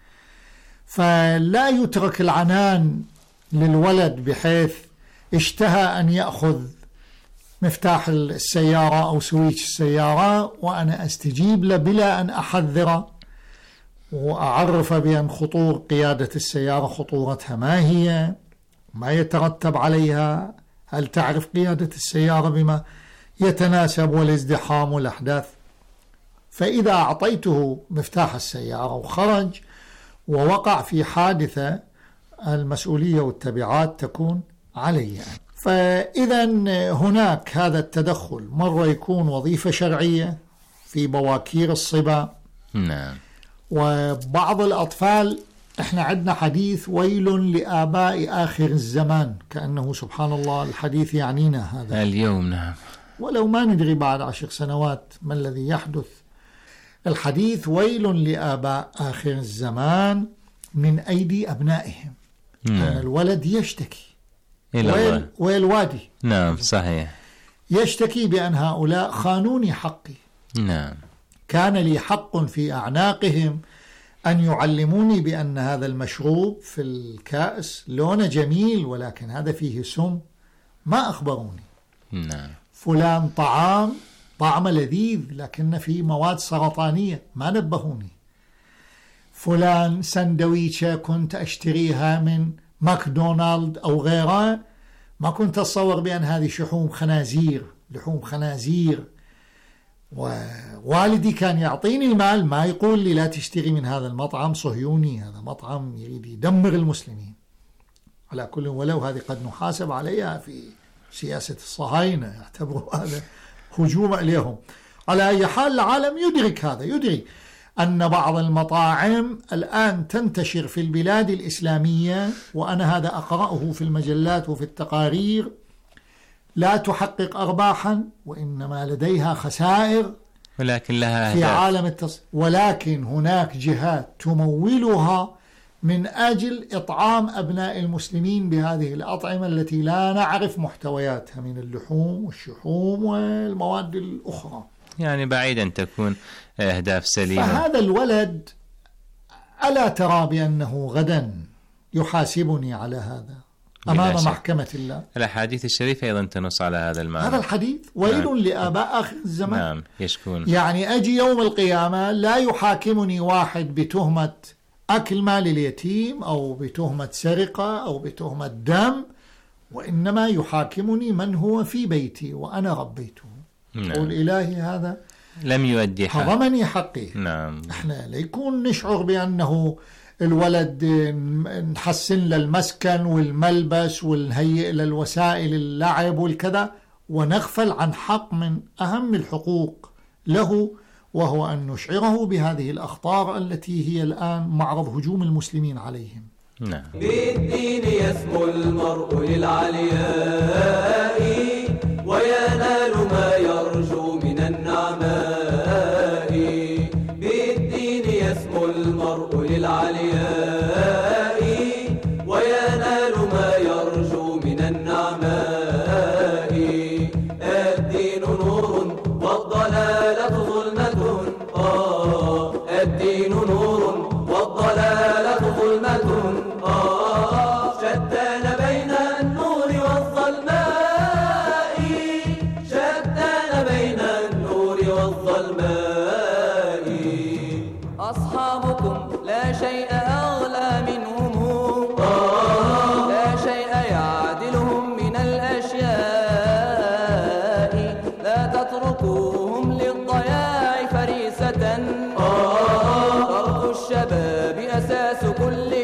فلا يترك العنان للولد بحيث اشتهى أن يأخذ مفتاح السيارة أو سويتش السيارة وأنا أستجيب له بلا أن أحذره وأعرف بأن خطور قيادة السيارة خطورتها ما هي، ما يترتب عليها، هل تعرف قيادة السيارة بما يتناسب والازدحام والأحداث. فإذا أعطيته مفتاح السيارة وخرج ووقع في حادثة المسؤولية والتبعات تكون علي. فإذا هناك هذا التدخل مرة يكون وظيفة شرعية في بواكير الصبا. نعم. وبعض الأطفال احنا عندنا حديث ويل لآباء آخر الزمان، كأنه سبحان الله الحديث يعنينا هذا اليوم. نعم. ولو ما ندري بعد عشر سنوات ما الذي يحدث. الحديث ويل لآباء آخر الزمان من أيدي أبنائهم. نعم. أن الولد يشتكي ويل والوادي. نعم صحيح. يشتكي بأن هؤلاء خانوني حقي. نعم. كان لي حق في أعناقهم أن يعلموني بأن هذا المشروب في الكأس لونه جميل ولكن هذا فيه سم، ما أخبروني. نعم. فلان طعام طعم لذيذ لكن فيه مواد سرطانية، ما نبهوني. فلان سندويشة كنت أشتريها من ماكدونالد أو غيره، ما كنت أتصور بأن هذه شحوم خنازير، لحوم خنازير. ووالدي كان يعطيني المال، ما يقول لي لا تشتري من هذا المطعم صهيوني، هذا مطعم يريد يدمر المسلمين. على كل ولو هذه قد نحاسب عليها في سياسة الصهاينة، يعتبروا هذا هجوم عليهم. على أي حال العالم يدرك هذا، يدرك أن بعض المطاعم الآن تنتشر في البلاد الإسلامية، وأنا هذا أقرأه في المجلات وفي التقارير، لا تحقق أرباحا وإنما لديها خسائر، ولكن لها في عالم التص... ولكن هناك جهات تمولها من أجل إطعام أبناء المسلمين بهذه الأطعمة التي لا نعرف محتوياتها من اللحوم والشحوم والمواد الأخرى. يعني بعيدا تكون أهداف سليمة. فهذا الولد ألا ترى بأنه غدا يحاسبني على هذا أمام محكمة الله؟ الأحاديث الشريفة أيضا تنص على هذا المعنى. هذا الحديث ويل نعم. لآباء آخر الزمان. نعم يشكون. يعني أجي يوم القيامة لا يحاكمني واحد بتهمة أكل مال اليتيم أو بتهمة سرقة أو بتهمة دم، وإنما يحاكمني من هو في بيتي وأنا ربيته. نعم. قول إلهي هذا لم يؤدي حق. حرمني حقي. نعم. احنا ليكون نشعر بأنه الولد نحسن للمسكن والملبس ونهيئ للوسائل اللعب والكذا، ونغفل عن حق من أهم الحقوق له، وهو أن نشعره بهذه الأخطار التي هي الآن معرض هجوم المسلمين عليهم. نعم. بالدين يسمو المرء للعلياء وينال ما يرجو من النعماء. بالدين يسمو المرء للعلياء وينال ما يرجو من النعماء. الدين نور والضلالة ظلمة. آه الدين نور والضلالة ظلمة. آه شتان بين النور والظلماء. شتان بين النور والظلماء. أصحابكم لا شيء أغلى منهم. آه لا شيء يعدلهم من الأشياء. لا تتركوهم للضياع فريسة. آه طرف الشباب أساس كل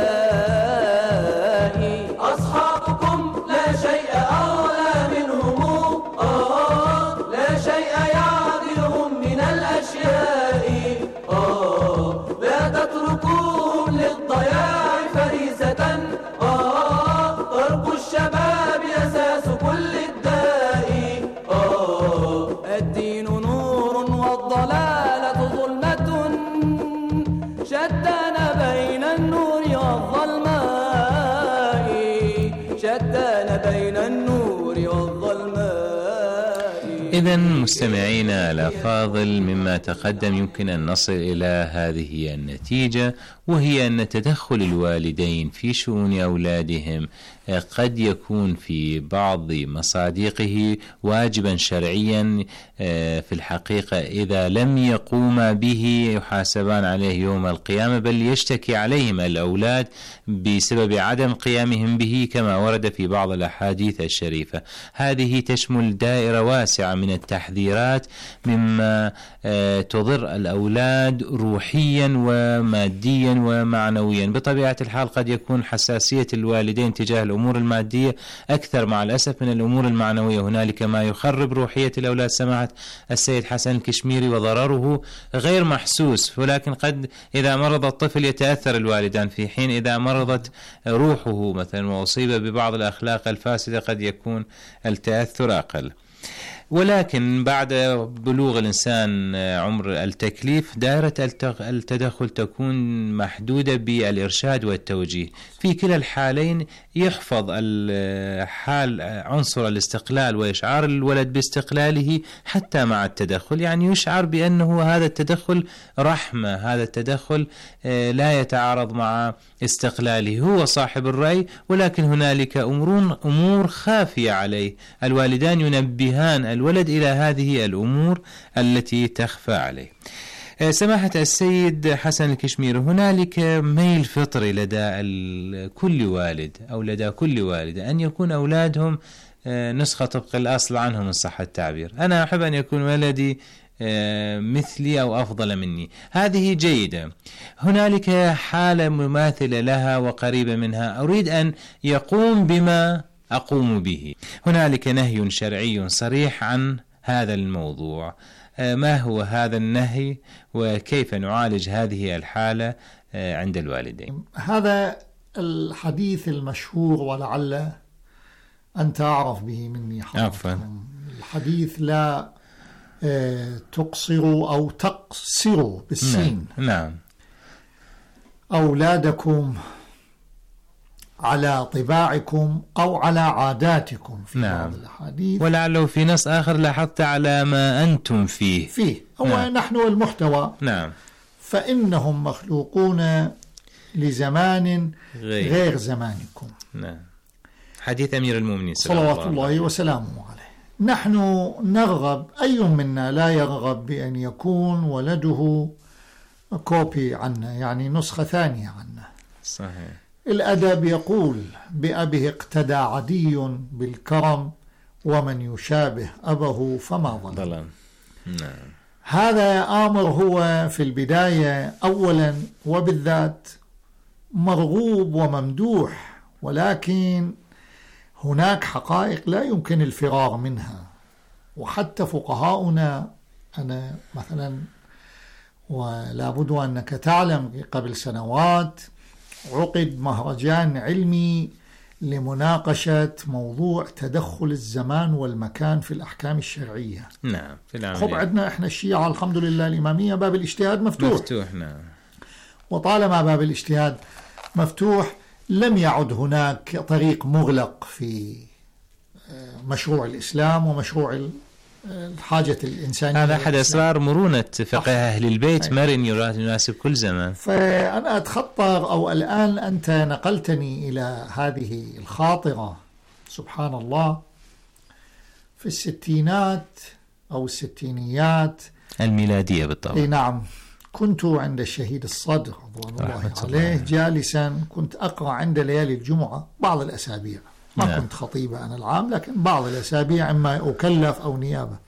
الداء. أصحابكم لا شيء أغلى منهم. آه لا شيء يعدلهم من الأشياء. آه لا تتركوهم للضياع فريسة. آه طرق الشباب أساس كل الداء. آه الدين نور والضلالة ظلمة. شتان بين النور والظلماء. شتان بين النور والظلماء. إذن مستمعينا الأفاضل، مما تقدم يمكن أن نصل إلى هذه النتيجة، وهي أن تدخل الوالدين في شؤون أولادهم قد يكون في بعض مصادقه واجبا شرعيا في الحقيقة إذا لم يقوم به يحاسبان عليه يوم القيامة، بل يشتكي عليهم الأولاد بسبب عدم قيامهم به كما ورد في بعض الأحاديث الشريفة. هذه تشمل دائرة واسعة من التحذيرات مما تضر الأولاد روحيا وماديا ومعنويا. بطبيعة الحال قد يكون حساسية الوالدين تجاه الأمور المادية أكثر مع الأسف من الأمور المعنوية. هنالك ما يخرب روحية الأولاد سماحة السيد حسن الكشميري وضرره غير محسوس، ولكن قد إذا مرض الطفل يتأثر الوالدان، في حين إذا مرضت روحه مثلا وأصيب ببعض الأخلاق الفاسدة قد يكون التأثر أقل. ولكن بعد بلوغ الإنسان عمر التكليف دائرة التدخل تكون محدودة بالإرشاد والتوجيه. في كلا الحالين يحفظ الحال عنصر الاستقلال وإشعار الولد باستقلاله حتى مع التدخل، يعني يشعر بأنه هذا التدخل رحمة، هذا التدخل لا يتعارض مع استقلاله، هو صاحب الرأي ولكن هنالك أمور أمور خافية عليه، الوالدان ينبهان الولد إلى هذه الأمور التي تخفى عليه. سماحة السيد حسن الكشميري، هنالك ميل فطري لدى كل والد أو لدى كل والدة أن يكون أولادهم نسخة طبق الأصل عنهم إن صح التعبير. أنا أحب أن يكون ولدي مثلي أو أفضل مني، هذه جيدة. هنالك حالة مماثلة لها وقريبة منها، أريد أن يقوم بما أقوم به. هنالك نهي شرعي صريح عن هذا الموضوع، ما هو هذا النهي وكيف نعالج هذه الحالة عند الوالدين؟ هذا الحديث المشهور ولعل أنت أعرف به مني حضرتكم. الحديث لا تقصروا أو تقصروا بالسين نعم. نعم. أولادكم على طباعكم أو على عاداتكم في نعم. بعض الحديث، ولعله في نص آخر لاحظت على ما أنتم فيه فيه هو نعم. نحن المحتوى نعم. فإنهم مخلوقون لزمان غير, غير زمانكم. نعم. حديث أمير المؤمنين صلوات الله, الله وسلامه عليه. نحن نرغب، أي منا لا يرغب بأن يكون ولده كوبي عنا، يعني نسخة ثانية عنا. صحيح. الأدب يقول بأبه اقتدى عدي بالكرم ومن يشابه أبه فما ظلم. نعم. هذا أمر هو في البداية أولا وبالذات مرغوب وممدوح، ولكن هناك حقائق لا يمكن الفرار منها. وحتى فقهاؤنا، أنا مثلا ولا بد أنك تعلم قبل سنوات عقد مهرجان علمي لمناقشة موضوع تدخل الزمان والمكان في الأحكام الشرعية. نعم. في خب عندنا إحنا الشيعة الحمد لله الإمامية باب الاجتهاد مفتوح. مفتوح. نعم. وطالما باب الاجتهاد مفتوح لم يعد هناك طريق مغلق في مشروع الإسلام ومشروع الحاجة الإنسانية. هذا أحد أسرار مرونة فقه أهل البيت، مرن يناسب كل زمان. فأنا أتخطر، أو الآن أنت نقلتني إلى هذه الخاطرة، سبحان الله، في الستينات أو الستينيات الميلادية بالطبع. أي نعم، كنت عند الشهيد الصدر رضوان الله عليه جالسا، كنت أقرأ عند ليالي الجمعة بعض الأسابيع، ما نعم. كنت خطيبة أنا العام، لكن بعض الأسابيع إما أكلف أو نيابة.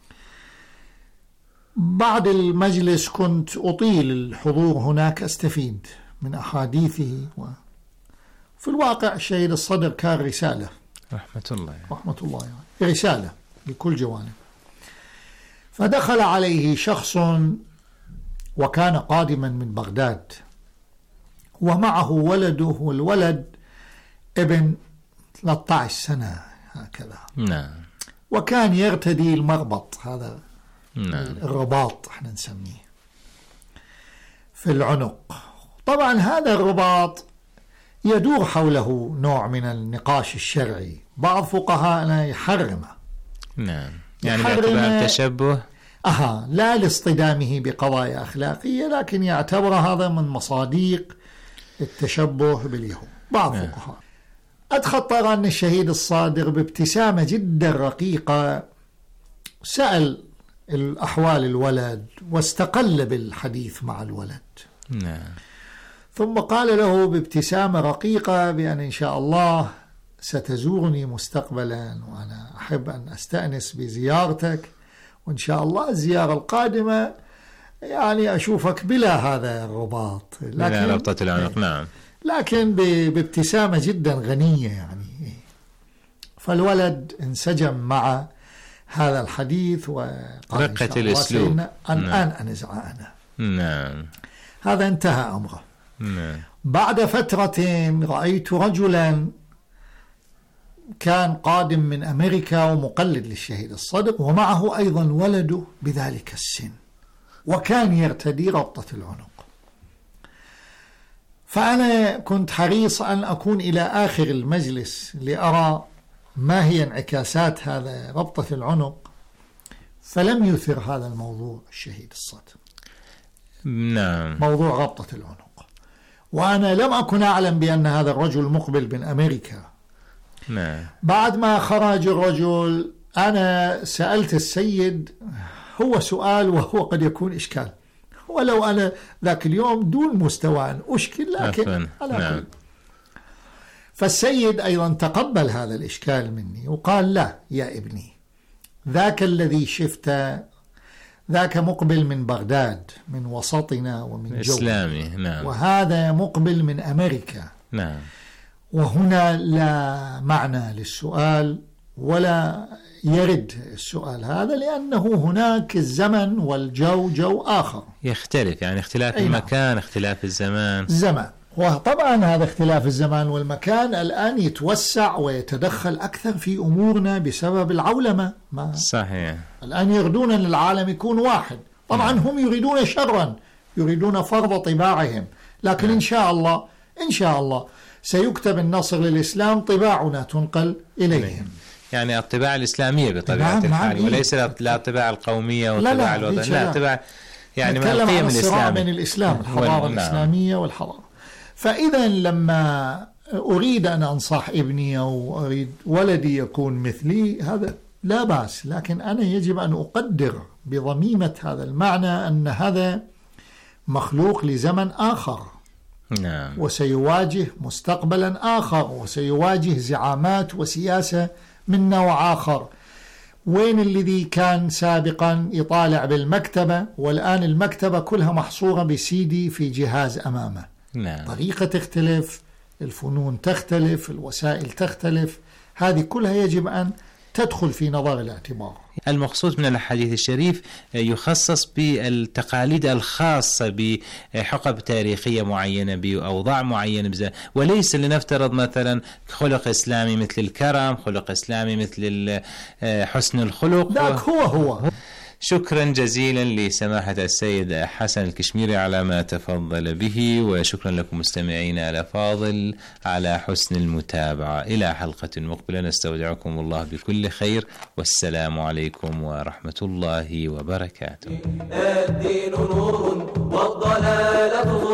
بعد المجلس كنت أطيل الحضور هناك، أستفيد من أحاديثه. وفي الواقع الشهيد الصدر كان رسالة رحمة الله رحمة الله يعني. رسالة بكل جوانب. فدخل عليه شخص وكان قادما من بغداد ومعه ولده، والولد ابن ثلاثة عشر سنة هكذا. نعم. وكان يرتدي المربط، هذا نعم. الرباط احنا نسميه في العنق. طبعا هذا الرباط يدور حوله نوع من النقاش الشرعي، بعض فقهاءنا يحرمه. نعم. يعني باعتبار تشبه أها لا لاصطدامه بقضايا أخلاقية، لكن يعتبر هذا من مصاديق التشبه باليهود بعض نعم. فقهاء. أتخطر أن الشهيد الصادق بابتسامة جدا رقيقة سأل الأحوال الولد واستقل بالحديث مع الولد. نعم. ثم قال له بابتسامة رقيقة بأن إن شاء الله ستزورني مستقبلا، وأنا أحب أن أستأنس بزيارتك، وإن شاء الله الزيارة القادمة يعني أشوفك بلا هذا الرباط، لكن ربطة العنق. نعم، لكن بابتسامة جدا غنية يعني. فالولد انسجم مع هذا الحديث ورقة الأسلوب. الآن نعم. أنزع أنا. نعم. هذا انتهى أمره. نعم. بعد فترة رأيت رجلا كان قادم من أمريكا ومقلد للشهيد الصدر، ومعه أيضا ولده بذلك السن، وكان يرتدي ربطة العنق. فأنا كنت حريص أن أكون إلى آخر المجلس لأرى ما هي انعكاسات هذا ربطة العنق، فلم يثر هذا الموضوع الشهيد الصدر. نعم. موضوع ربطة العنق، وأنا لم أكن أعلم بأن هذا الرجل مقبل من أمريكا. نعم. بعد ما خرج الرجل أنا سألت السيد، هو سؤال وهو قد يكون إشكال، ولو أنا ذاك اليوم دون مستوى أن أشكل، لكن على نعم. فالسيد أيضا تقبل هذا الإشكال مني وقال: لا يا ابني، ذاك الذي شفت ذاك مقبل من بغداد، من وسطنا ومن جو إسلامي. نعم. وهذا مقبل من أمريكا. نعم. وهنا لا معنى للسؤال ولا يرد السؤال هذا، لأنه هناك الزمن والجو جو آخر يختلف، يعني اختلاف المكان، اختلاف الزمان. الزمان، وطبعا هذا اختلاف الزمان والمكان الآن يتوسع ويتدخل أكثر في أمورنا بسبب العولمة. ما صحيح. الآن يريدون أن العالم يكون واحد، طبعا هم يريدون شرا، يريدون فرض طباعهم، لكن إن شاء الله إن شاء الله سيكتب النصر للإسلام، طباعنا تنقل إليهم. يعني الطباعة الإسلامية بطبيعة نعم الحال، نعم. وليس لا الطباعة القومية والطباعة الوطنية، لا الطباعة يعني من القيم القيم الإسلامية، الإسلامية، من الإسلام، الحضارة نعم. الإسلامية والحضارة. فإذا لما أريد أن أنصح ابني أو أريد ولدي يكون مثلي، هذا لا بأس، لكن أنا يجب أن أقدر بضميمة هذا المعنى أن هذا مخلوق لزمن آخر. نعم. وسيواجه مستقبلا آخر، وسيواجه زعامات وسياسة من نوع آخر. وين الذي كان سابقا يطالع بالمكتبة والآن المكتبة كلها محصورة بسيدي في جهاز أمامه؟ نعم. طريقة تختلف، الفنون تختلف، الوسائل تختلف، هذه كلها يجب أن تدخل في نظر الاعتبار. المقصود من الحديث الشريف يخصص بالتقاليد الخاصة بحقب تاريخية معينة بأوضاع معينة، وليس لنفترض مثلا خلق إسلامي مثل الكرم، خلق إسلامي مثل حسن الخلق. ذاك هو هو. شكرا جزيلا لسماحة السيد حسن الكشميري على ما تفضل به، وشكرا لكم مستمعينا الأفاضل على حسن المتابعة. إلى حلقة مقبلة نستودعكم الله بكل خير، والسلام عليكم ورحمة الله وبركاته. الدين نور والضلالة